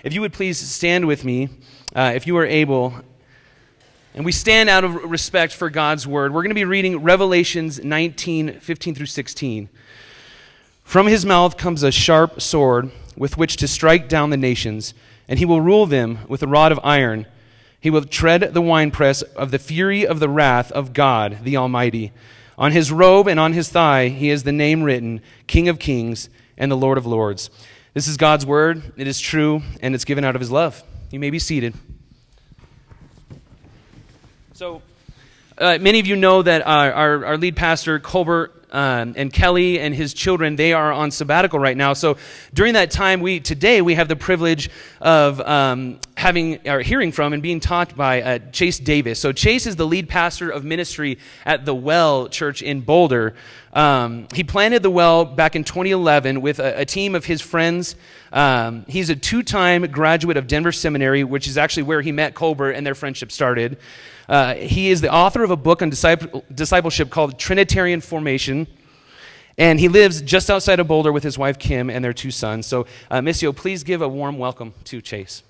if you would please stand with me, if you are able. And we stand out of respect for God's word. We're going to be reading Revelations 19, 15 through 16. From his mouth comes a sharp sword with which to strike down the nations, and he will rule them with a rod of iron. He will tread the winepress of the fury of the wrath of God, the Almighty. On his robe and on his thigh he has the name written, King of Kings and the Lord of Lords. This is God's word. It is true, and it's given out of his love. You may be seated. So, many of you know that our lead pastor, Colbert, and Kelly and his children, they are on sabbatical right now. So during that time, today we have the privilege of hearing from and being taught by Chase Davis. So Chase is the lead pastor of ministry at the Well Church in Boulder. He planted the Well back in 2011 with a team of his friends. He's a two-time graduate of Denver Seminary, which is actually where he met Colbert and their friendship started. He is the author of a book on discipleship called Trinitarian Formation, and he lives just outside of Boulder with his wife Kim and their two sons. So, Missio, please give a warm welcome to Chase.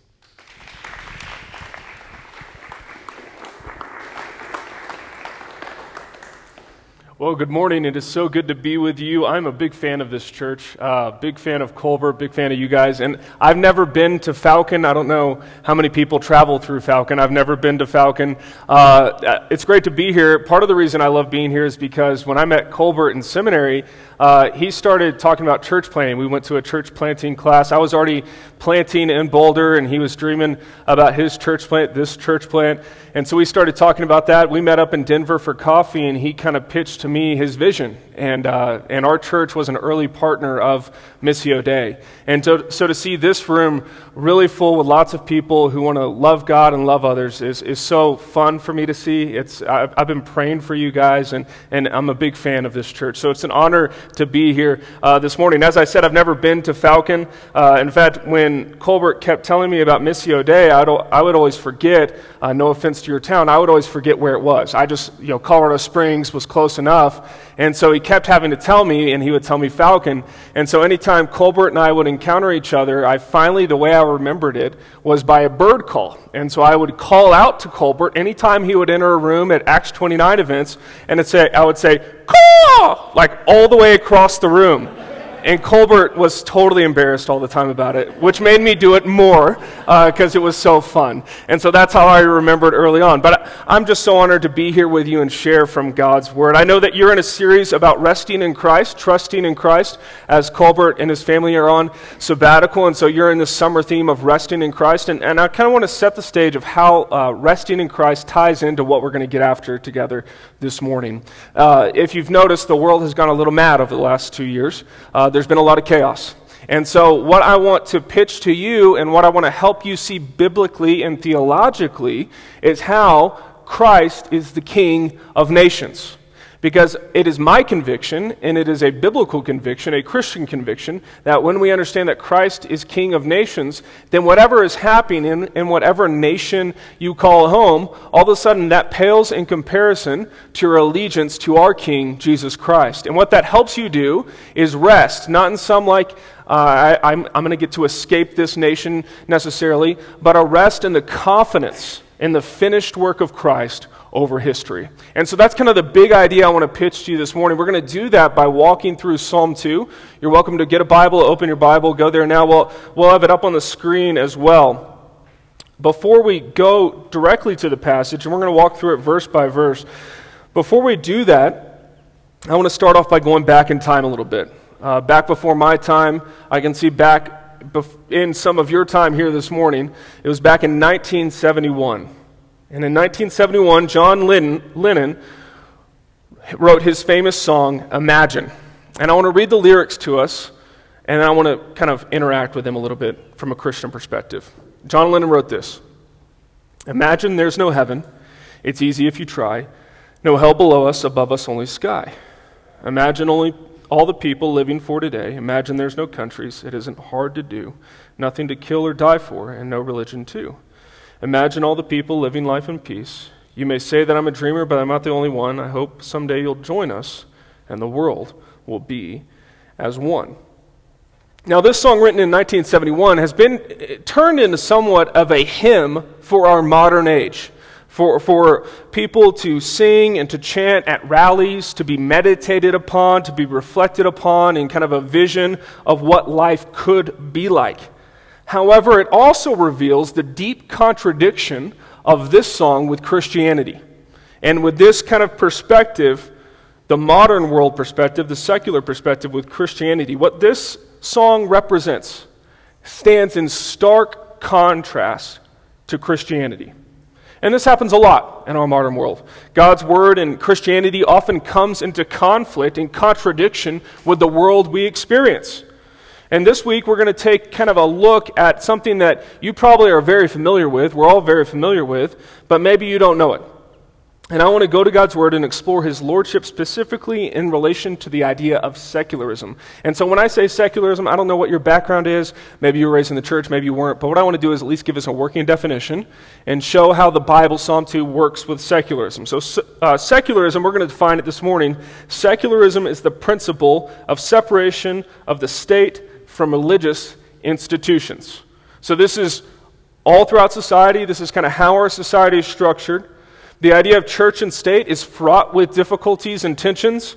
Well, good morning. It is so good to be with you. I'm a big fan of this church, big fan of Colbert, big fan of you guys. And I've never been to Falcon. I don't know how many people travel through Falcon. I've never been to Falcon. It's great to be here. Part of the reason I love being here is because when I met Colbert in seminary, he started talking about church planting. We went to a church planting class. I was already planting in Boulder, and he was dreaming about his church plant, this church plant. And so we started talking about that. We met up in Denver for coffee, and he kind of pitched to me his vision. And our church was an early partner of Missio Dei. And so to see this room really full with lots of people who want to love God and love others is so fun for me to see. I've been praying for you guys, and I'm a big fan of this church. So it's an honor to be here this morning. As I said, I've never been to Falcon. In fact, when Colbert kept telling me about Missio Dei, I would always forget, no offense to your town, I would always forget where it was. I just, Colorado Springs was close enough. And so he kept having to tell me, and he would tell me Falcon. And so anytime Colbert and I would encounter each other, the way I remembered it was by a bird call. And so I would call out to Colbert anytime he would enter a room at Acts 29 events, and I would say, "Caw!" like all the way across the room. And Colbert was totally embarrassed all the time about it, which made me do it more because it was so fun. And so that's how I remembered early on. But I'm just so honored to be here with you and share from God's Word. I know that you're in a series about resting in Christ, trusting in Christ, as Colbert and his family are on sabbatical. And so you're in the summer theme of resting in Christ. And I kind of want to set the stage of how resting in Christ ties into what we're going to get after together this morning. If you've noticed, the world has gone a little mad over the last 2 years. There's been a lot of chaos. And so what I want to pitch to you and what I want to help you see biblically and theologically is how Christ is the King of nations. Because it is my conviction, and it is a biblical conviction, a Christian conviction, that when we understand that Christ is King of nations, then whatever is happening in whatever nation you call home, all of a sudden that pales in comparison to your allegiance to our King, Jesus Christ. And what that helps you do is rest, not in some I'm going to get to escape this nation necessarily, but a rest in the confidence in the finished work of Christ over history. And so that's kind of the big idea I want to pitch to you this morning. We're going to do that by walking through Psalm 2. You're welcome to get a Bible, open your Bible, go there now. We'll have it up on the screen as well. Before we go directly to the passage, and we're going to walk through it verse by verse, before we do that, I want to start off by going back in time a little bit. Back before my time, I can see back in some of your time here this morning, it was back in 1971. And in 1971, John Lennon wrote his famous song, Imagine. And I want to read the lyrics to us, and I want to kind of interact with them a little bit from a Christian perspective. John Lennon wrote this: Imagine there's no heaven. It's easy if you try. No hell below us, above us only sky. Imagine only all the people living for today. Imagine there's no countries. It isn't hard to do. Nothing to kill or die for, and no religion too. Imagine all the people living life in peace. You may say that I'm a dreamer, but I'm not the only one. I hope someday you'll join us, and the world will be as one. Now, this song, written in 1971, has been turned into somewhat of a hymn for our modern age, for people to sing and to chant at rallies, to be meditated upon, to be reflected upon in kind of a vision of what life could be like. However, it also reveals the deep contradiction of this song with Christianity. And with this kind of perspective, the modern world perspective, the secular perspective with Christianity, what this song represents stands in stark contrast to Christianity. And this happens a lot in our modern world. God's word and Christianity often comes into conflict and contradiction with the world we experience. And this week we're going to take kind of a look at something that you probably are very familiar with, we're all very familiar with, but maybe you don't know it. And I want to go to God's Word and explore His Lordship specifically in relation to the idea of secularism. And so when I say secularism, I don't know what your background is. Maybe you were raised in the church, maybe you weren't. But what I want to do is at least give us a working definition and show how the Bible, Psalm 2, works with secularism. So secularism, we're going to define it this morning. Secularism is the principle of separation of the state from religious institutions. So this is all throughout society. This is kind of how our society is structured. The idea of church and state is fraught with difficulties and tensions.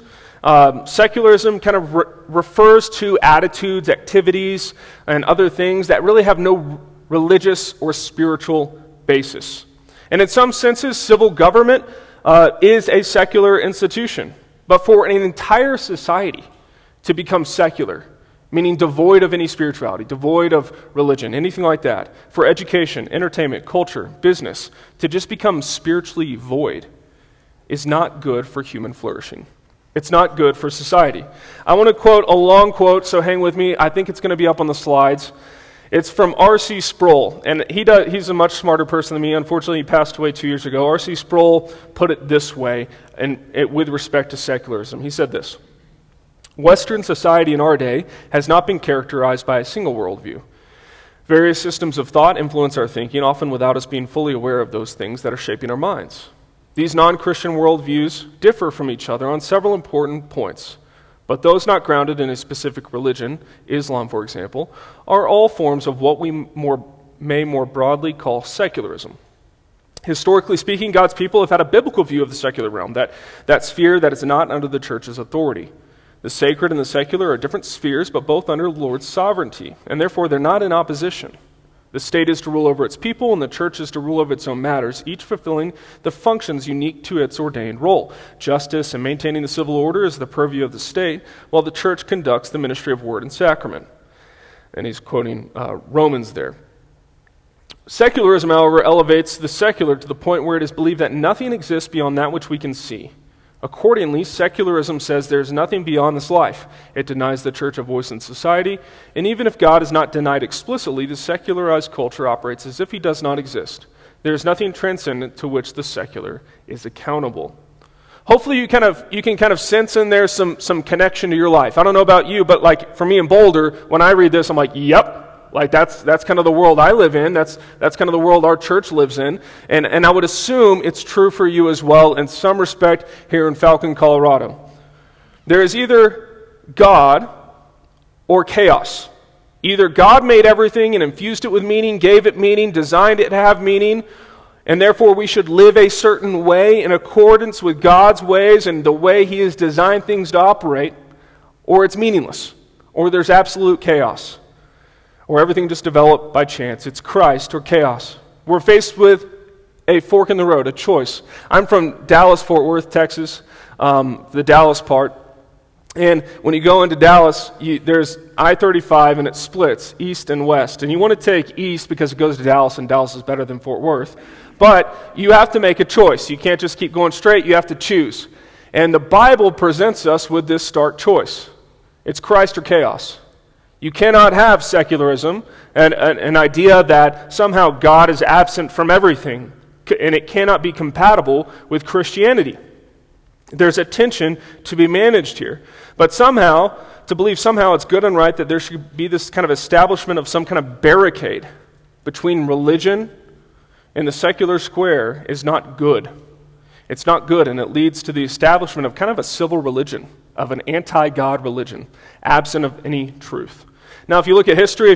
Secularism kind of refers to attitudes, activities, and other things that really have no religious or spiritual basis. And in some senses, civil government is a secular institution. But for an entire society to become secular, meaning devoid of any spirituality, devoid of religion, anything like that, for education, entertainment, culture, business, to just become spiritually void is not good for human flourishing. It's not good for society. I want to quote a long quote, so hang with me. I think it's going to be up on the slides. It's from R.C. Sproul, and he's a much smarter person than me. Unfortunately, he passed away 2 years ago. R.C. Sproul put it this way, with respect to secularism. He said this: Western society in our day has not been characterized by a single worldview. Various systems of thought influence our thinking, often without us being fully aware of those things that are shaping our minds. These non-Christian worldviews differ from each other on several important points, but those not grounded in a specific religion, Islam for example, are all forms of what we may more broadly call secularism. Historically speaking, God's people have had a biblical view of the secular realm, that sphere that is not under the church's authority. The sacred and the secular are different spheres, but both under the Lord's sovereignty, and therefore they're not in opposition. The state is to rule over its people, and the church is to rule over its own matters, each fulfilling the functions unique to its ordained role. Justice and maintaining the civil order is the purview of the state, while the church conducts the ministry of word and sacrament. And he's quoting Romans there. Secularism, however, elevates the secular to the point where it is believed that nothing exists beyond that which we can see. Accordingly, secularism says there is nothing beyond this life. It denies the church a voice in society, and even if God is not denied explicitly, the secularized culture operates as if he does not exist. There is nothing transcendent to which the secular is accountable. Hopefully you can kind of sense in there some connection to your life. I don't know about you, but like for me in Boulder, when I read this, I'm like, yep. Like that's kind of the world I live in. That's kind of the world our church lives in. And I would assume it's true for you as well in some respect here in Falcon, Colorado. There is either God or chaos. Either God made everything and infused it with meaning, gave it meaning, designed it to have meaning, and therefore we should live a certain way in accordance with God's ways and the way he has designed things to operate, or it's meaningless, or there's absolute chaos. Or everything just developed by chance. It's Christ or chaos. We're faced with a fork in the road, a choice. I'm from Dallas, Fort Worth, Texas, the Dallas part. And when you go into Dallas, there's I-35 and it splits east and west. And you want to take east because it goes to Dallas and Dallas is better than Fort Worth. But you have to make a choice. You can't just keep going straight. You have to choose. And the Bible presents us with this stark choice. It's Christ or chaos. You cannot have secularism, an idea that somehow God is absent from everything, and it cannot be compatible with Christianity. There's a tension to be managed here. But to believe somehow it's good and right that there should be this kind of establishment of some kind of barricade between religion and the secular square is not good. It's not good, and it leads to the establishment of kind of a civil religion, of an anti-God religion, absent of any truth. Now, if you look at history,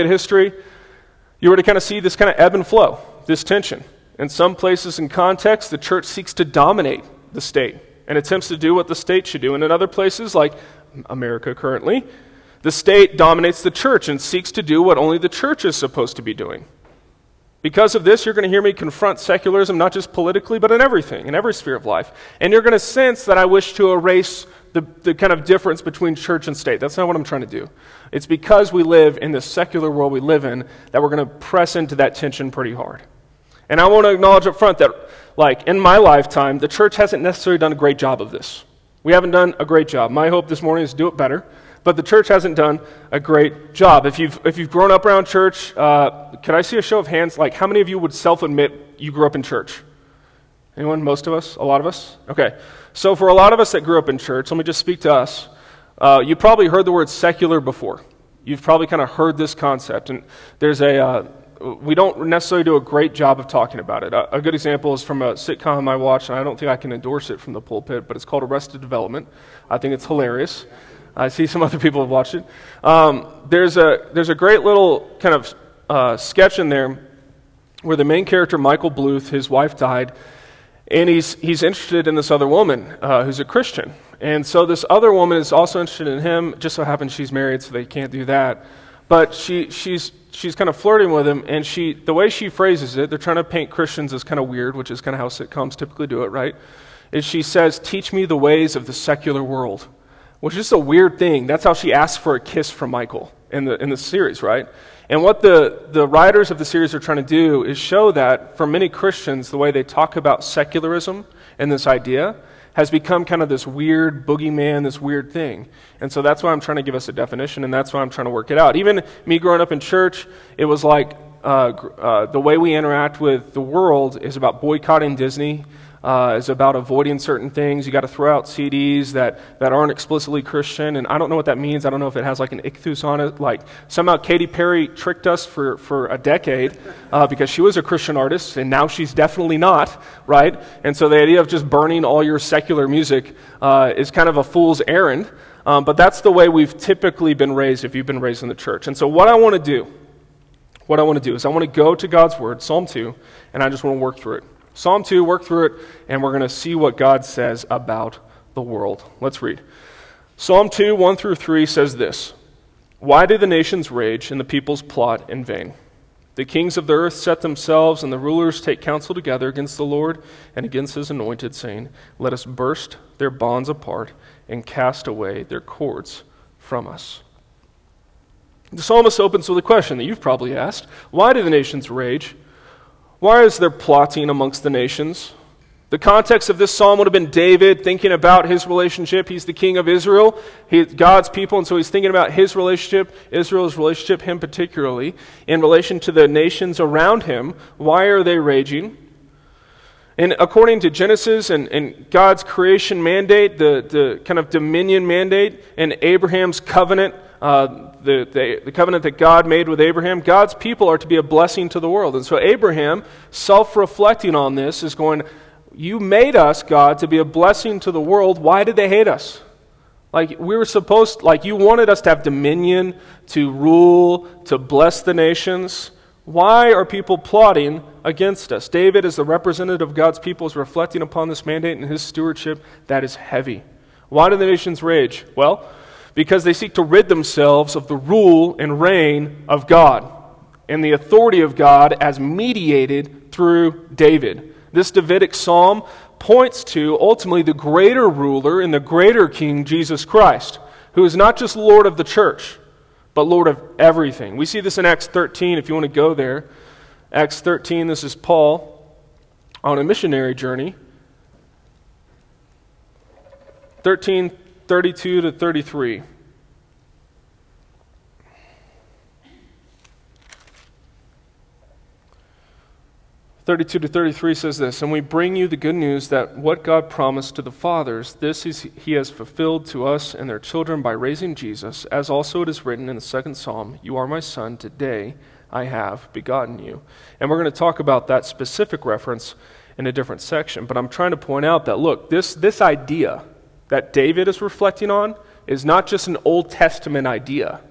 you were to kind of see this kind of ebb and flow, this tension. In some places and contexts, the church seeks to dominate the state and attempts to do what the state should do. And in other places, like America currently, the state dominates the church and seeks to do what only the church is supposed to be doing. Because of this, you're going to hear me confront secularism, not just politically, but in everything, in every sphere of life. And you're going to sense that I wish to erase the kind of difference between church and state. That's not what I'm trying to do. It's because we live in the secular world we live in that we're going to press into that tension pretty hard. And I want to acknowledge up front that, like, in my lifetime, the church hasn't necessarily done a great job of this. We haven't done a great job. My hope this morning is to do it better. But the church hasn't done a great job. If you've grown up around church, could I see a show of hands? Like, how many of you would self-admit you grew up in church? Anyone? Most of us? A lot of us? Okay. So for a lot of us that grew up in church, let me just speak to us. You probably heard the word secular before. You've probably kind of heard this concept. And there's we don't necessarily do a great job of talking about it. A good example is from a sitcom I watched, and I don't think I can endorse it from the pulpit, but it's called Arrested Development. I think it's hilarious. I see some other people have watched it. There's a great little kind of sketch in there where the main character, Michael Bluth, his wife died, and he's interested in this other woman who's a Christian. And so this other woman is also interested in him. Just so happens she's married, so they can't do that. But she's kind of flirting with him, and the way she phrases it, they're trying to paint Christians as kind of weird, which is kind of how sitcoms typically do it, right? Is she says, "Teach me the ways of the secular world." Which is a weird thing. That's how she asks for a kiss from Michael in the series, right? And what the writers of the series are trying to do is show that for many Christians, the way they talk about secularism and this idea has become kind of this weird boogeyman, this weird thing. And so that's why I'm trying to give us a definition, and that's why I'm trying to work it out. Even me growing up in church, it was like the way we interact with the world is about boycotting Disney, is about avoiding certain things. You got to throw out CDs that aren't explicitly Christian, and I don't know what that means. I don't know if it has like an ichthus on it. Like somehow Katy Perry tricked us for a decade because she was a Christian artist, and now she's definitely not, right? And so the idea of just burning all your secular music is kind of a fool's errand. But that's the way we've typically been raised if you've been raised in the church. And so what I want to do is I want to go to God's Word, Psalm 2, and I just want to work through it. Psalm 2, work through it, and we're going to see what God says about the world. Let's read. Psalm 2, 1 through 3 says this: "Why do the nations rage and the peoples plot in vain? The kings of the earth set themselves, and the rulers take counsel together against the Lord and against his anointed, saying, Let us burst their bonds apart and cast away their cords from us." The psalmist opens with a question that you've probably asked. Why do the nations rage? Why is there plotting amongst the nations? The context of this psalm would have been David thinking about his relationship. He's the king of Israel, God's people, and so he's thinking about his relationship, Israel's relationship, him particularly, in relation to the nations around him. Why are they raging? And according to Genesis and God's creation mandate, the kind of dominion mandate, and Abraham's covenant, the covenant that God made with Abraham, God's people are to be a blessing to the world. And so Abraham, self-reflecting on this, is going, you made us, God, to be a blessing to the world. Why did they hate us? Like we were supposed, like you wanted us to have dominion, to rule, to bless the nations. Why are people plotting against us? David, as the representative of God's people, is reflecting upon this mandate and his stewardship that is heavy. Why do the nations rage? Well, because they seek to rid themselves of the rule and reign of God and the authority of God as mediated through David. This Davidic psalm points to ultimately the greater ruler and the greater king, Jesus Christ, who is not just Lord of the church, but Lord of everything. We see this in Acts 13, if you want to go there. Acts 13, this is Paul on a missionary journey. 13:32 to 33. (32 to 33) says this: "And we bring you the good news that what God promised to the fathers, this he has fulfilled to us and their children by raising Jesus, as also it is written in the second psalm, You are my son, today I have begotten you." And we're going to talk about that specific reference in a different section, but I'm trying to point out that, look, this idea that David is reflecting on is not just an Old Testament idea.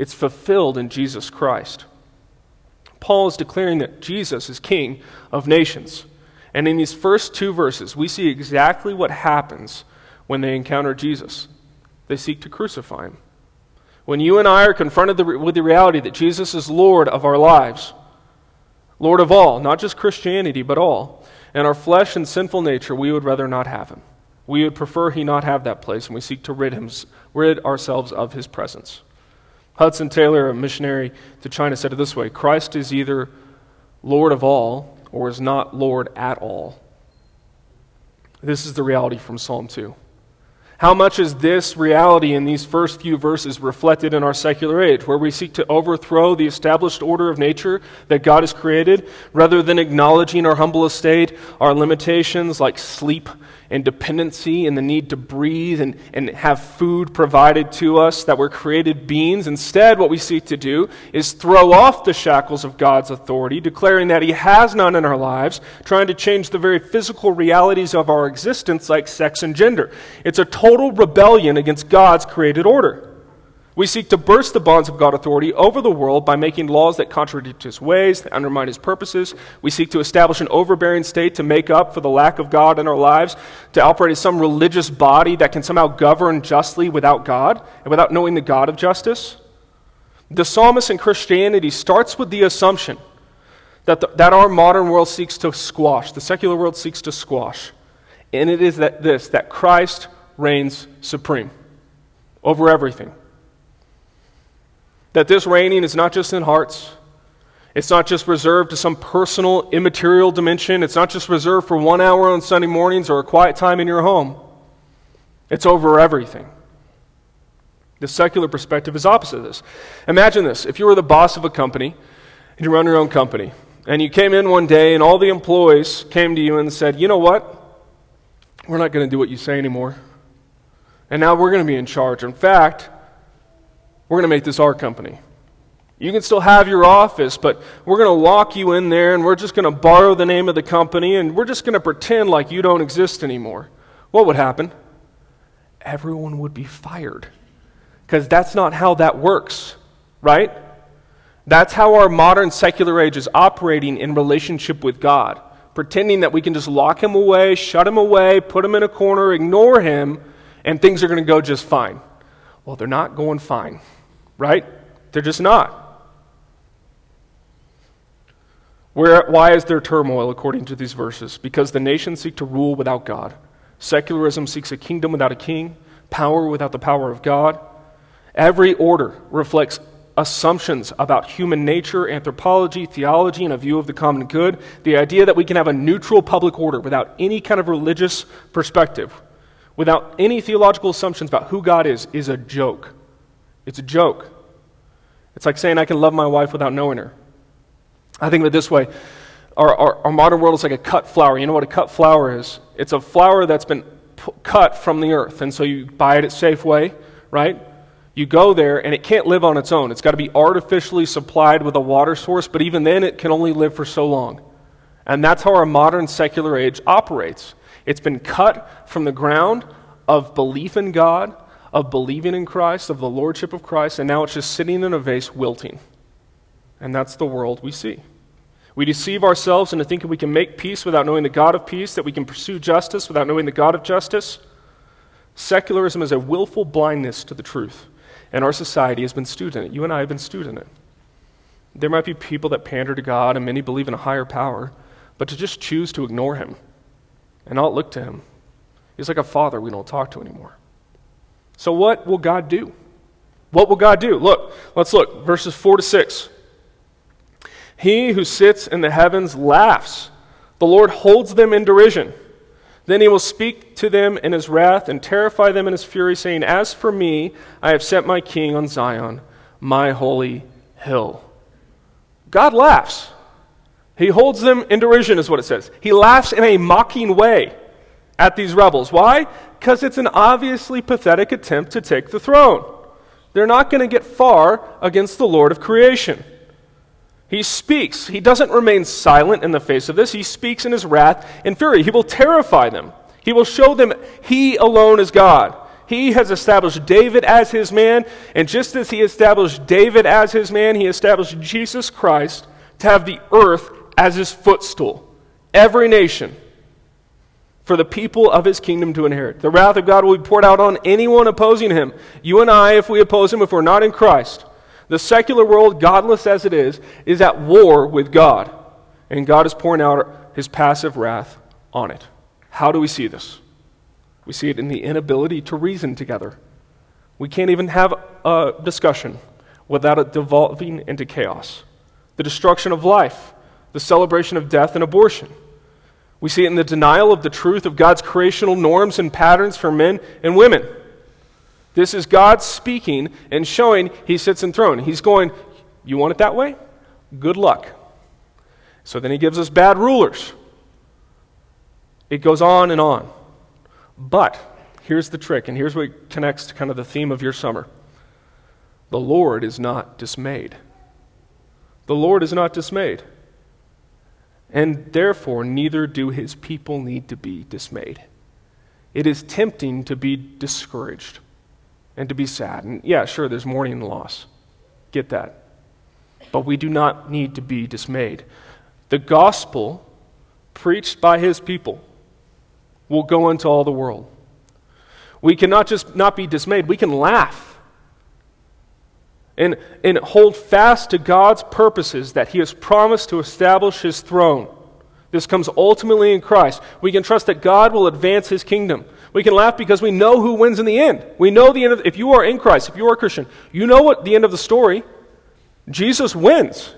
It's fulfilled in Jesus Christ. Paul is declaring that Jesus is King of nations. And in these first 2 verses, we see exactly what happens when they encounter Jesus. They seek to crucify him. When you and I are confronted with the reality that Jesus is Lord of our lives, Lord of all, not just Christianity, but all, and our flesh and sinful nature, we would rather not have him. We would prefer he not have that place, and we seek to rid ourselves of his presence. Hudson Taylor, a missionary to China, said it this way: Christ is either Lord of all or is not Lord at all. This is the reality from Psalm 2. How much is this reality in these first few verses reflected in our secular age, where we seek to overthrow the established order of nature that God has created, rather than acknowledging our humble estate, our limitations like sleep and dependency and the need to breathe and have food provided to us, that we're created beings? Instead, what we seek to do is throw off the shackles of God's authority, declaring that he has none in our lives, trying to change the very physical realities of our existence like sex and gender. It's a total rebellion against God's created order. We seek to burst the bonds of God's authority over the world by making laws that contradict his ways, that undermine his purposes. We seek to establish an overbearing state to make up for the lack of God in our lives, to operate as some religious body that can somehow govern justly without God and without knowing the God of justice. The psalmist in Christianity starts with the assumption that our modern world seeks to squash, the secular world seeks to squash. And it is that Christ reigns supreme over everything. That this reigning is not just in hearts. It's not just reserved to some personal, immaterial dimension. It's not just reserved for 1 hour on Sunday mornings or a quiet time in your home. It's over everything. The secular perspective is opposite of this. Imagine this. If you were the boss of a company, and you run your own company, and you came in one day and all the employees came to you and said, you know what? We're not going to do what you say anymore. And now we're going to be in charge. In fact, we're going to make this our company. You can still have your office, but we're going to lock you in there, and we're just going to borrow the name of the company, and we're just going to pretend like you don't exist anymore. What would happen? Everyone would be fired. Because that's not how that works, right? That's how our modern secular age is operating in relationship with God. Pretending that we can just lock him away, shut him away, put him in a corner, ignore him, and things are going to go just fine. Well, they're not going fine. Right? They're just not. Why is there turmoil according to these verses? Because the nations seek to rule without God. Secularism seeks a kingdom without a king, power without the power of God. Every order reflects assumptions about human nature, anthropology, theology, and a view of the common good. The idea that we can have a neutral public order without any kind of religious perspective, without any theological assumptions about who God is a joke. It's a joke. It's like saying I can love my wife without knowing her. I think of it this way. Our modern world is like a cut flower. You know what a cut flower is? It's a flower that's been cut from the earth. And so you buy it at Safeway, right? You go there, and it can't live on its own. It's got to be artificially supplied with a water source, but even then it can only live for so long. And that's how our modern secular age operates. It's been cut from the ground of belief in God, of believing in Christ, of the lordship of Christ, and now it's just sitting in a vase wilting. And that's the world we see. We deceive ourselves into thinking we can make peace without knowing the God of peace, that we can pursue justice without knowing the God of justice. Secularism is a willful blindness to the truth, and our society has been stewed in it. You and I have been stewed in it. There might be people that pander to God, and many believe in a higher power, but to just choose to ignore him and not look to him. He's like a father we don't talk to anymore. So what will God do? What will God do? Let's look. Verses 4 to 6. He who sits in the heavens laughs. The Lord holds them in derision. Then he will speak to them in his wrath and terrify them in his fury, saying, as for me, I have set my king on Zion, my holy hill. God laughs. He holds them in derision, is what it says. He laughs in a mocking way at these rebels. Why? Because it's an obviously pathetic attempt to take the throne. They're not going to get far against the Lord of creation. He speaks. He doesn't remain silent in the face of this. He speaks in his wrath and fury. He will terrify them. He will show them he alone is God. He has established David as his man, and just as he established David as his man, he established Jesus Christ to have the earth as his footstool. Every nation for the people of his kingdom to inherit. The wrath of God will be poured out on anyone opposing him. You and I, if we oppose him, if we're not in Christ. The secular world, godless as it is at war with God. And God is pouring out his passive wrath on it. How do we see this? We see it in the inability to reason together. We can't even have a discussion without it devolving into chaos. The destruction of life, the celebration of death and abortion. We see it in the denial of the truth of God's creational norms and patterns for men and women. This is God speaking and showing he sits enthroned. He's going, you want it that way? Good luck. So then he gives us bad rulers. It goes on and on. But here's the trick, and here's what connects to kind of the theme of your summer. The Lord is not dismayed. The Lord is not dismayed. And therefore, neither do his people need to be dismayed. It is tempting to be discouraged and to be sad. And yeah, sure, there's mourning and loss. Get that. But we do not need to be dismayed. The gospel preached by his people will go into all the world. We cannot just not be dismayed. We can laugh and hold fast to God's purposes that he has promised to establish his throne. This comes ultimately in Christ. We can trust that God will advance his kingdom. We can laugh because we know who wins in the end. We know the end of, if you are in Christ, if you are a Christian, you know what the end of the story. Jesus wins.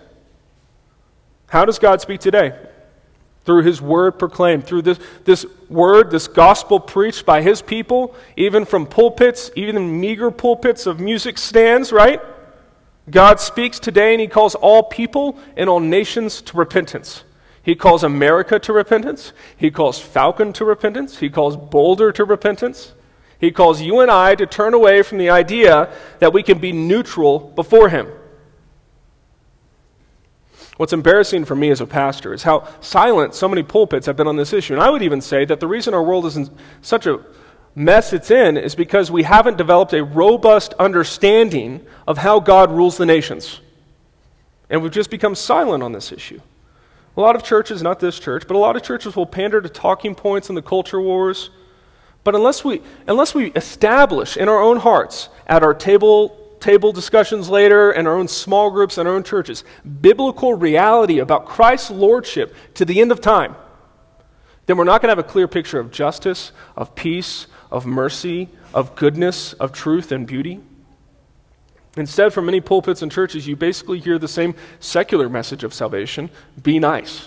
How does God speak today? Through his word proclaimed, through this word, this gospel preached by his people, even from pulpits, even in meager pulpits of music stands, right? God speaks today and he calls all people and all nations to repentance. He calls America to repentance. He calls Falcon to repentance. He calls Boulder to repentance. He calls you and I to turn away from the idea that we can be neutral before him. What's embarrassing for me as a pastor is how silent so many pulpits have been on this issue. And I would even say that the reason our world is in such a mess it's in is because we haven't developed a robust understanding of how God rules the nations. And we've just become silent on this issue. A lot of churches, not this church, but a lot of churches will pander to talking points in the culture wars. But unless we establish in our own hearts, at our table discussions later, and our own small groups and our own churches, biblical reality about Christ's lordship to the end of time, then we're not going to have a clear picture of justice, of peace, of mercy, of goodness, of truth and beauty. Instead, from many pulpits and churches, you basically hear the same secular message of salvation: be nice.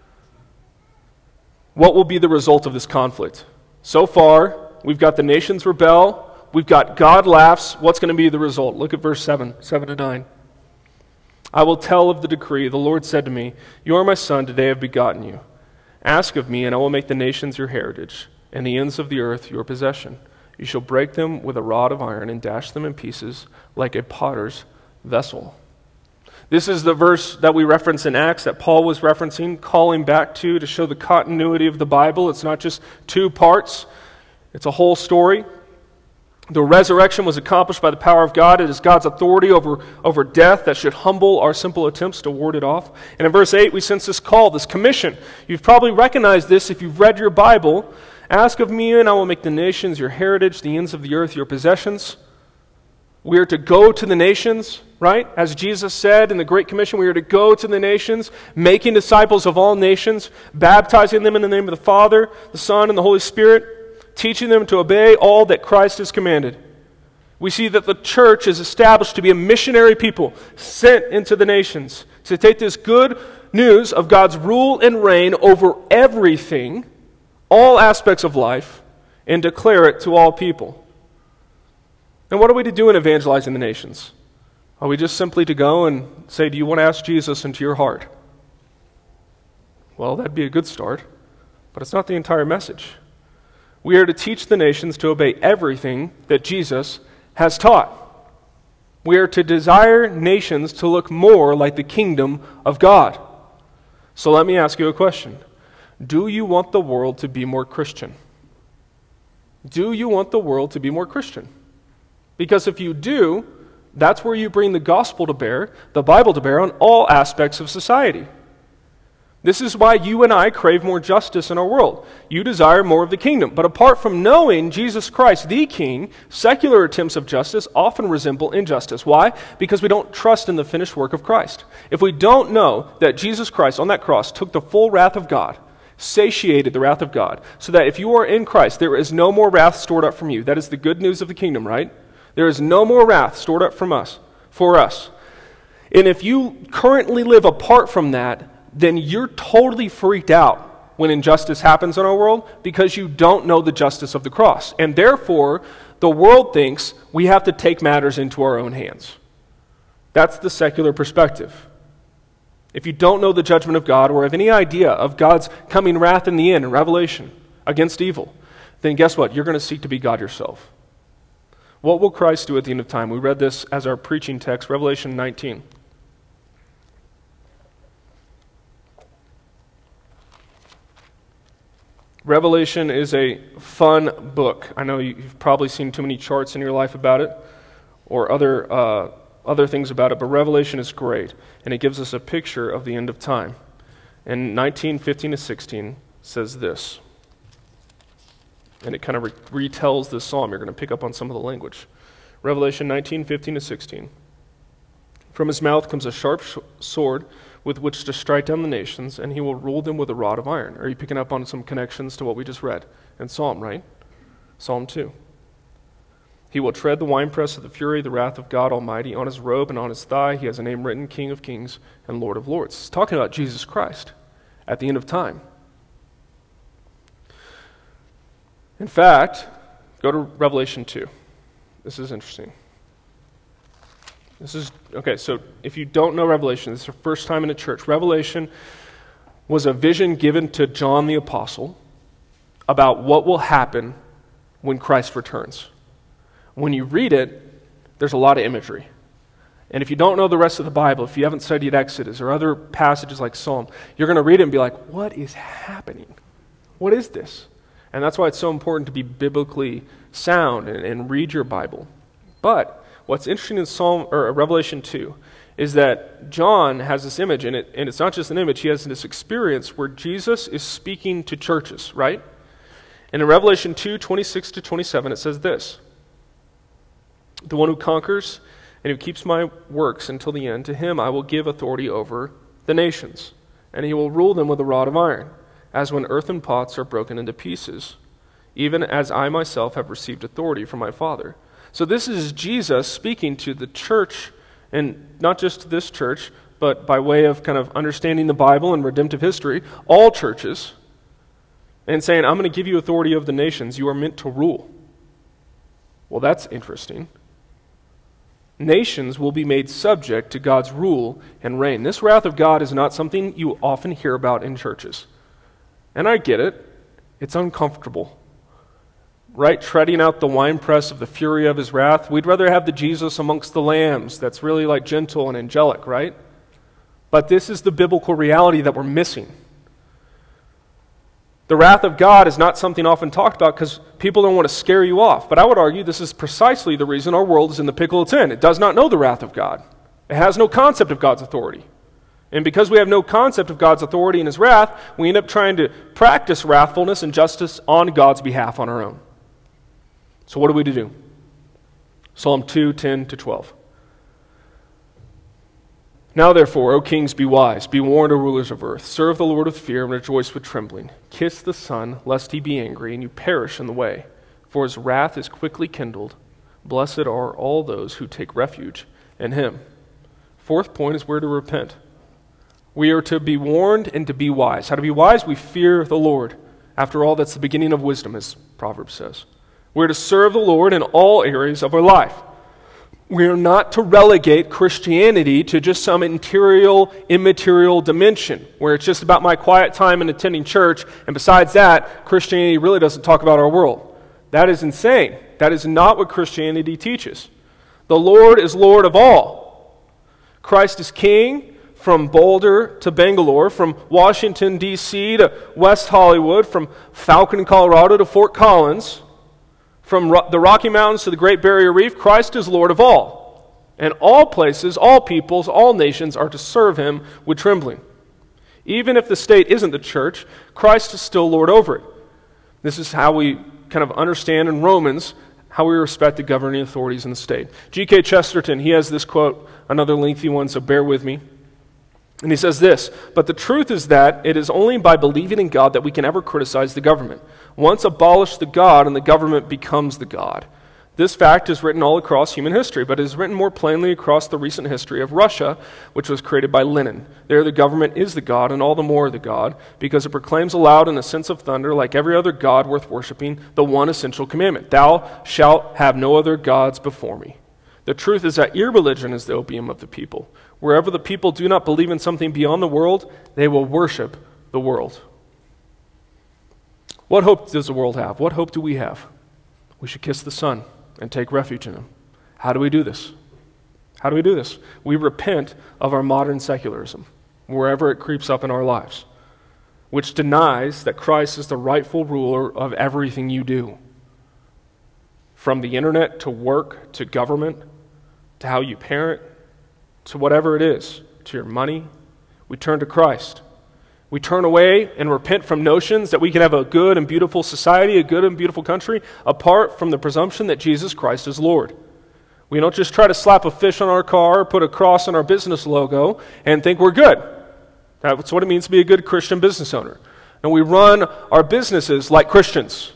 What will be the result of this conflict? So far, we've got the nations rebel, we've got God laughs. What's going to be the result? Look at verse 7 to 9. I will tell of the decree. The Lord said to me, you are my son, today I have begotten you. Ask of me, and I will make the nations your heritage, and the ends of the earth your possession. You shall break them with a rod of iron and dash them in pieces like a potter's vessel. This is the verse that we reference in Acts that Paul was referencing, calling back to show the continuity of the Bible. It's not just two parts. It's a whole story. The resurrection was accomplished by the power of God. It is God's authority over death that should humble our simple attempts to ward it off. And in verse 8, we sense this call, this commission. You've probably recognized this if you've read your Bible. Ask of me, and I will make the nations your heritage, the ends of the earth your possessions. We are to go to the nations, right? As Jesus said in the Great Commission, we are to go to the nations, making disciples of all nations, baptizing them in the name of the Father, the Son, and the Holy Spirit, teaching them to obey all that Christ has commanded. We see that the church is established to be a missionary people sent into the nations to take this good news of God's rule and reign over everything, all aspects of life, and declare it to all people. And what are we to do in evangelizing the nations? Are we just simply to go and say, do you want to ask Jesus into your heart? Well, that'd be a good start, but it's not the entire message. We are to teach the nations to obey everything that Jesus has taught. We are to desire nations to look more like the kingdom of God. So let me ask you a question. Do you want the world to be more Christian? Do you want the world to be more Christian? Because if you do, that's where you bring the gospel to bear, the Bible to bear on all aspects of society. This is why you and I crave more justice in our world. You desire more of the kingdom. But apart from knowing Jesus Christ, the King, secular attempts of justice often resemble injustice. Why? Because we don't trust in the finished work of Christ. If we don't know that Jesus Christ on that cross took the full wrath of God, satiated the wrath of God, so that if you are in Christ, there is no more wrath stored up from you. That is the good news of the kingdom, right? There is no more wrath stored up for us. And if you currently live apart from that, then you're totally freaked out when injustice happens in our world because you don't know the justice of the cross. And therefore, the world thinks we have to take matters into our own hands. That's the secular perspective. If you don't know the judgment of God or have any idea of God's coming wrath in the end in Revelation against evil, then guess what? You're going to seek to be God yourself. What will Christ do at the end of time? We read this as our preaching text, Revelation 19. Revelation is a fun book. I know you've probably seen too many charts in your life about it or other things about it, but Revelation is great, and it gives us a picture of the end of time. And 19:15-16 says this, and it kind of retells this psalm. You're going to pick up on some of the language. Revelation 19:15-16. From his mouth comes a sharp sword with which to strike down the nations, and he will rule them with a rod of iron. Are you picking up on some connections to what we just read in Psalm, right? Psalm 2. He will tread the winepress of the fury, the wrath of God Almighty. On his robe and on his thigh he has a name written, King of Kings and Lord of Lords. It's talking about Jesus Christ at the end of time. In fact, go to Revelation 2. This is interesting. Okay, so if you don't know Revelation, this is your first time in a church. Revelation was a vision given to John the Apostle about what will happen when Christ returns. When you read it, there's a lot of imagery. And if you don't know the rest of the Bible, if you haven't studied Exodus or other passages like Psalm, you're going to read it and be like, what is happening? What is this? And that's why it's so important to be biblically sound and read your Bible. But what's interesting in Revelation 2 is that John has this image, and it's not just an image, he has this experience where Jesus is speaking to churches, right? And in Revelation 2:26-27, it says this, the one who conquers and who keeps my works until the end, to him I will give authority over the nations, and he will rule them with a rod of iron, as when earthen pots are broken into pieces, even as I myself have received authority from my Father. So this is Jesus speaking to the church, and not just to this church, but by way of kind of understanding the Bible and redemptive history, all churches, and saying, I'm going to give you authority over the nations. You are meant to rule. Well, that's interesting. Nations will be made subject to God's rule and reign. This wrath of God is not something you often hear about in churches. And I get it. It's uncomfortable. Right? Treading out the winepress of the fury of his wrath. We'd rather have the Jesus amongst the lambs that's really like gentle and angelic, right? But this is the biblical reality that we're missing. The wrath of God is not something often talked about because people don't want to scare you off. But I would argue this is precisely the reason our world is in the pickle it's in. It does not know the wrath of God. It has no concept of God's authority. And because we have no concept of God's authority and his wrath, we end up trying to practice wrathfulness and justice on God's behalf on our own. So what are we to do? Psalm 2:10-12. Now therefore, O kings, be wise, be warned, O rulers of earth. Serve the Lord with fear and rejoice with trembling. Kiss the Son, lest he be angry, and you perish in the way. For his wrath is quickly kindled. Blessed are all those who take refuge in him. Fourth point is we're to repent. We are to be warned and to be wise. How to be wise? We fear the Lord. After all, that's the beginning of wisdom, as Proverbs says. We're to serve the Lord in all areas of our life. We are not to relegate Christianity to just some immaterial dimension where it's just about my quiet time and attending church, and besides that, Christianity really doesn't talk about our world. That is insane. That is not what Christianity teaches. The Lord is Lord of all. Christ is King from Boulder to Bangalore, from Washington, D.C. to West Hollywood, from Falcon, Colorado to Fort Collins. From the Rocky Mountains to the Great Barrier Reef, Christ is Lord of all. And all places, all peoples, all nations are to serve him with trembling. Even if the state isn't the church, Christ is still Lord over it. This is how we kind of understand in Romans how we respect the governing authorities in the state. G.K. Chesterton, he has this quote, another lengthy one, so bear with me. And he says this, "But the truth is that it is only by believing in God that we can ever criticize the government. Once abolish the God and the government becomes the God. This fact is written all across human history, but it is written more plainly across the recent history of Russia, which was created by Lenin. There the government is the God, and all the more the God, because it proclaims aloud in a sense of thunder, like every other God worth worshiping, the one essential commandment, 'Thou shalt have no other gods before me.' The truth is that irreligion is the opium of the people. Wherever the people do not believe in something beyond the world, they will worship the world." What hope does the world have? What hope do we have? We should kiss the Son and take refuge in him. How do we do this? How do we do this? We repent of our modern secularism, wherever it creeps up in our lives, which denies that Christ is the rightful ruler of everything you do. From the internet to work to government to how you parent to whatever it is, to your money, we turn to Christ. We turn away and repent from notions that we can have a good and beautiful society, a good and beautiful country, apart from the presumption that Jesus Christ is Lord. We don't just try to slap a fish on our car, put a cross on our business logo, and think we're good. That's what it means to be a good Christian business owner. And we run our businesses like Christians.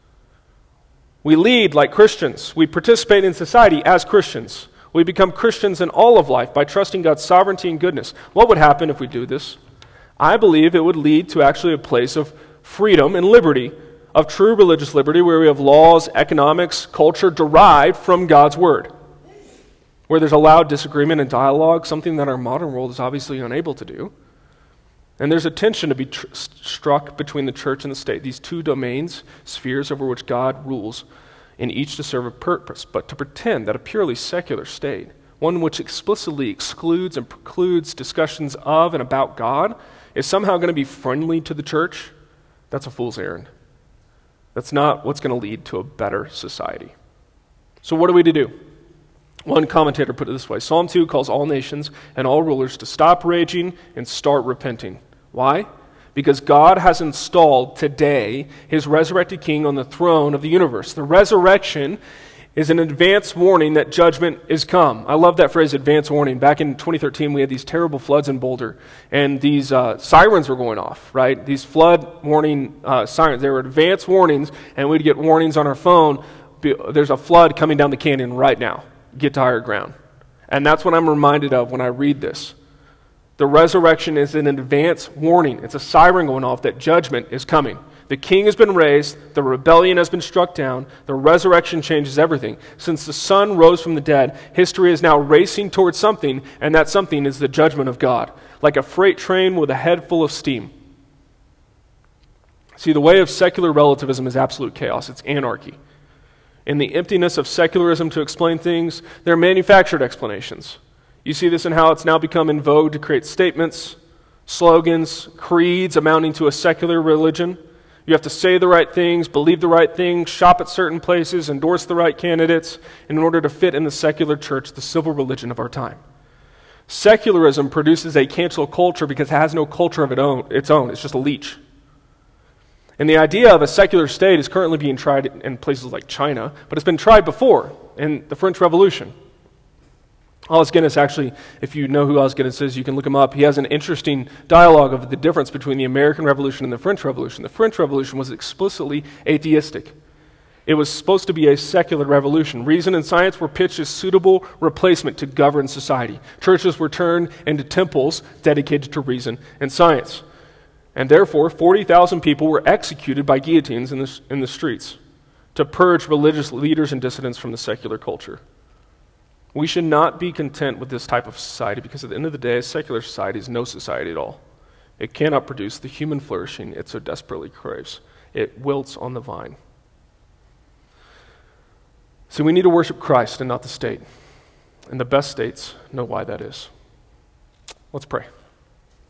We lead like Christians. We participate in society as Christians. We become Christians in all of life by trusting God's sovereignty and goodness. What would happen if we do this? I believe it would lead to actually a place of freedom and liberty, of true religious liberty, where we have laws, economics, culture derived from God's Word, where there's allowed disagreement and dialogue, something that our modern world is obviously unable to do. And there's a tension to be struck between the church and the state, these two domains, spheres over which God rules, in each to serve a purpose, but to pretend that a purely secular state, one which explicitly excludes and precludes discussions of and about God, is somehow going to be friendly to the church, that's a fool's errand. That's not what's going to lead to a better society. So what are we to do? One commentator put it this way: Psalm 2 calls all nations and all rulers to stop raging and start repenting. Why? Because God has installed today his resurrected king on the throne of the universe. The resurrection is an advance warning that judgment is come. I love that phrase, advance warning. Back in 2013, we had these terrible floods in Boulder, and these sirens were going off, right? These flood warning sirens. They were advance warnings, and we'd get warnings on our phone. There's a flood coming down the canyon right now. Get to higher ground. And that's what I'm reminded of when I read this. The resurrection is an advance warning. It's a siren going off that judgment is coming. The king has been raised. The rebellion has been struck down. The resurrection changes everything. Since the Son rose from the dead, history is now racing towards something, and that something is the judgment of God, like a freight train with a head full of steam. See, the way of secular relativism is absolute chaos. It's anarchy. In the emptiness of secularism to explain things, they're manufactured explanations. You see this in how it's now become in vogue to create statements, slogans, creeds amounting to a secular religion. You have to say the right things, believe the right things, shop at certain places, endorse the right candidates in order to fit in the secular church, the civil religion of our time. Secularism produces a cancel culture because it has no culture of its own. It's just a leech. And the idea of a secular state is currently being tried in places like China, but it's been tried before in the French Revolution. Alice Guinness, actually, if you know who Alice Guinness is, you can look him up. He has an interesting dialogue of the difference between the American Revolution and the French Revolution. The French Revolution was explicitly atheistic. It was supposed to be a secular revolution. Reason and science were pitched as suitable replacement to govern society. Churches were turned into temples dedicated to reason and science. And therefore, 40,000 people were executed by guillotines in the streets to purge religious leaders and dissidents from the secular culture. We should not be content with this type of society because at the end of the day, a secular society is no society at all. It cannot produce the human flourishing it so desperately craves. It wilts on the vine. So we need to worship Christ and not the state. And the best states know why that is. Let's pray.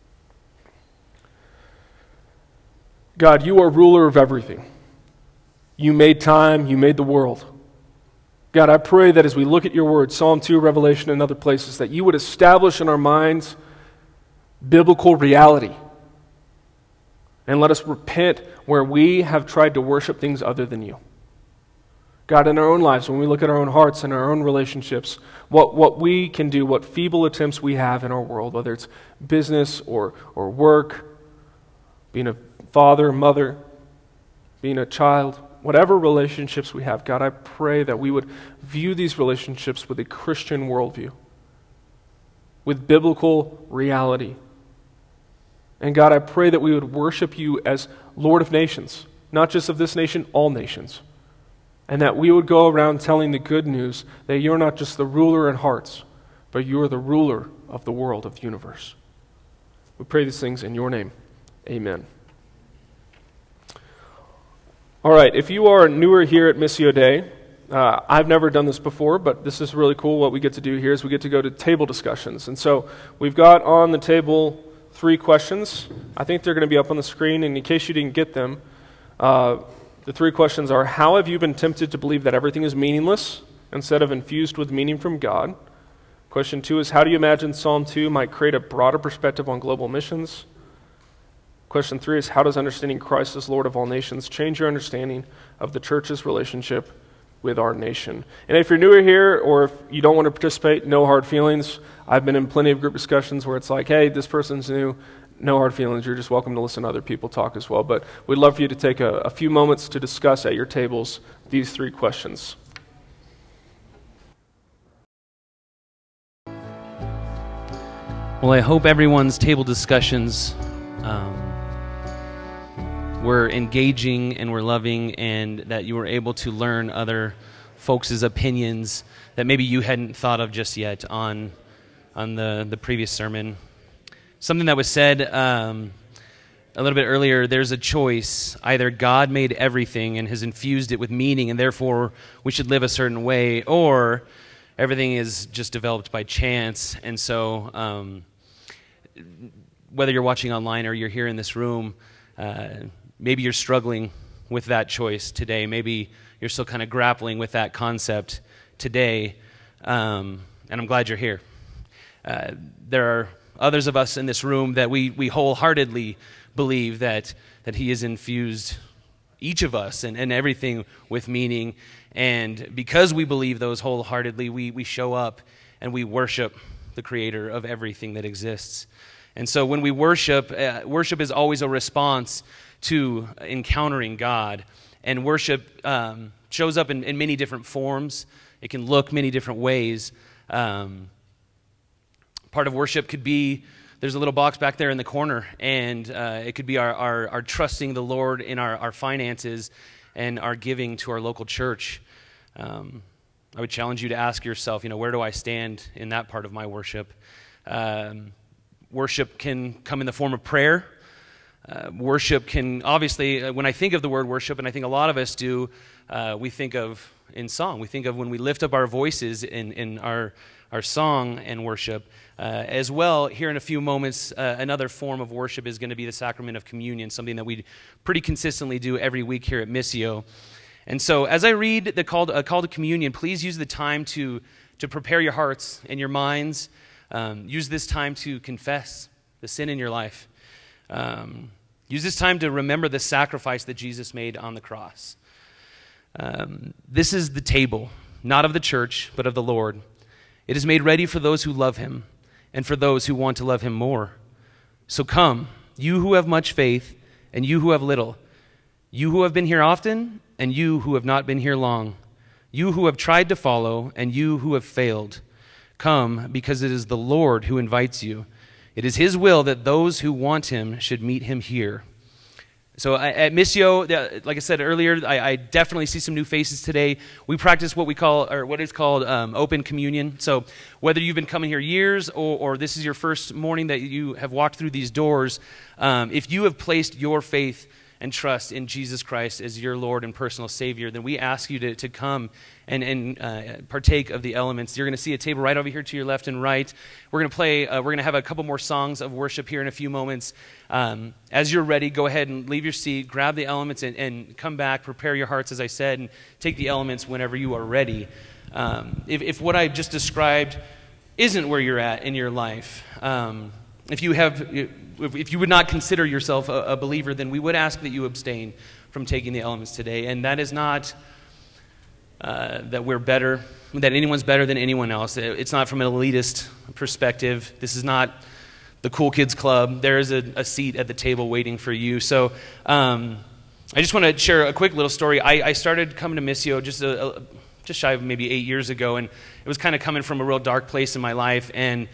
God, you are ruler of everything. You made time, you made the world. God, I pray that as we look at your word, Psalm 2, Revelation, and other places, that you would establish in our minds biblical reality. And let us repent where we have tried to worship things other than you. God, in our own lives, when we look at our own hearts and our own relationships, what we can do, what feeble attempts we have in our world, whether it's business or work, being a father, mother, being a child, whatever relationships we have, God, I pray that we would view these relationships with a Christian worldview, with biblical reality. And God, I pray that we would worship you as Lord of nations, not just of this nation, all nations. And that we would go around telling the good news that you're not just the ruler in hearts, but you are the ruler of the world, of the universe. We pray these things in your name. Amen. All right, if you are newer here at Missio Dei, I've never done this before, but this is really cool. What we get to do here is we get to go to table discussions. And so we've got on the table 3 questions. I think they're going to be up on the screen, and in case you didn't get them, the 3 questions are, how have you been tempted to believe that everything is meaningless instead of infused with meaning from God? Question 2 is, how do you imagine Psalm 2 might create a broader perspective on global missions? Question 3 is, how does understanding Christ as Lord of all nations change your understanding of the church's relationship with our nation? And if you're newer here, or if you don't want to participate, no hard feelings. I've been in plenty of group discussions where it's like, hey, this person's new, no hard feelings. You're just welcome to listen to other people talk as well. But we'd love for you to take a few moments to discuss at your tables these 3 questions. Well, I hope everyone's table discussions were engaging and were loving, and that you were able to learn other folks' opinions that maybe you hadn't thought of just yet on the previous sermon. Something that was said a little bit earlier, there's a choice. Either God made everything and has infused it with meaning, and therefore we should live a certain way, or everything is just developed by chance. And so whether you're watching online or you're here in this room, maybe you're struggling with that choice today. Maybe you're still kind of grappling with that concept today, and I'm glad you're here. There are others of us in this room that we wholeheartedly believe that he has infused each of us and everything with meaning, and because we believe those wholeheartedly, we show up and we worship the Creator of everything that exists. And so when we worship, worship is always a response to encountering God. And worship shows up in many different forms. It can look many different ways. Part of worship could be, there's a little box back there in the corner, and it could be our trusting the Lord in our finances and our giving to our local church. I would challenge you to ask yourself, where do I stand in that part of my worship? Worship can come in the form of prayer. Worship can, obviously, when I think of the word worship, and I think a lot of us do, we think of in song. We think of when we lift up our voices in our song and worship. As well, here in a few moments, another form of worship is going to be the sacrament of communion, something that we pretty consistently do every week here at Missio. And so as I read the call to communion, please use the time to prepare your hearts and your minds. Use this time to confess the sin in your life. Use this time to remember the sacrifice that Jesus made on the cross. This is the table, not of the church, but of the Lord. It is made ready for those who love him and for those who want to love him more. So come, you who have much faith and you who have little, you who have been here often and you who have not been here long, you who have tried to follow and you who have failed. Come, because it is the Lord who invites you. It is his will that those who want him should meet him here. So at Missio, like I said earlier, I definitely see some new faces today. We practice what is called open communion. So whether you've been coming here years or this is your first morning that you have walked through these doors, if you have placed your faith and trust in Jesus Christ as your Lord and personal Savior, then we ask you to come and partake of the elements. You're going to see a table right over here to your left and right. We're going to play, we're going to have a couple more songs of worship here in a few moments. As you're ready, go ahead and leave your seat, grab the elements, and come back, prepare your hearts, as I said, and take the elements whenever you are ready. If what I just described isn't where you're at in your life, if you would not consider yourself a believer, then we would ask that you abstain from taking the elements today. And that is not that we're better, that anyone's better than anyone else. It's not from an elitist perspective. This is not the cool kids club. There is a seat at the table waiting for you. So I just want to share a quick little story. I started coming to Missio just shy of maybe 8 years ago, and it was kind of coming from a real dark place in my life. And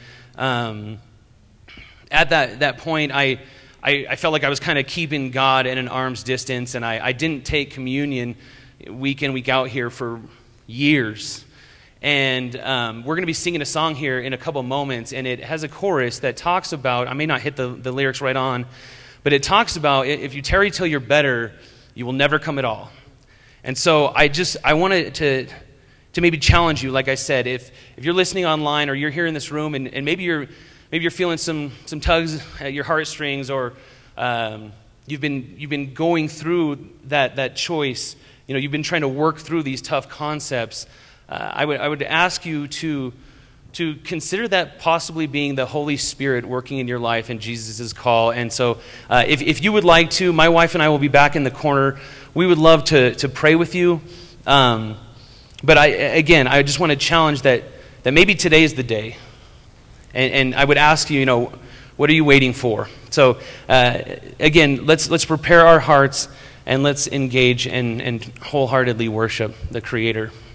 at that point, I felt like I was kind of keeping God at an arm's distance, and I didn't take communion week in, week out here for years. And we're going to be singing a song here in a couple moments, and it has a chorus that talks about, I may not hit the lyrics right on, but it talks about, if you tarry till you're better, you will never come at all. And so I wanted to maybe challenge you, like I said, if you're listening online or you're here in this room and maybe you're feeling some tugs at your heartstrings, or you've been going through that choice. You've been trying to work through these tough concepts. I would ask you to consider that possibly being the Holy Spirit working in your life and Jesus' call. And so if you would like to, my wife and I will be back in the corner. We would love to pray with you. But I just want to challenge that maybe today is the day. And I would ask you, what are you waiting for? So again, let's prepare our hearts and let's engage and wholeheartedly worship the Creator.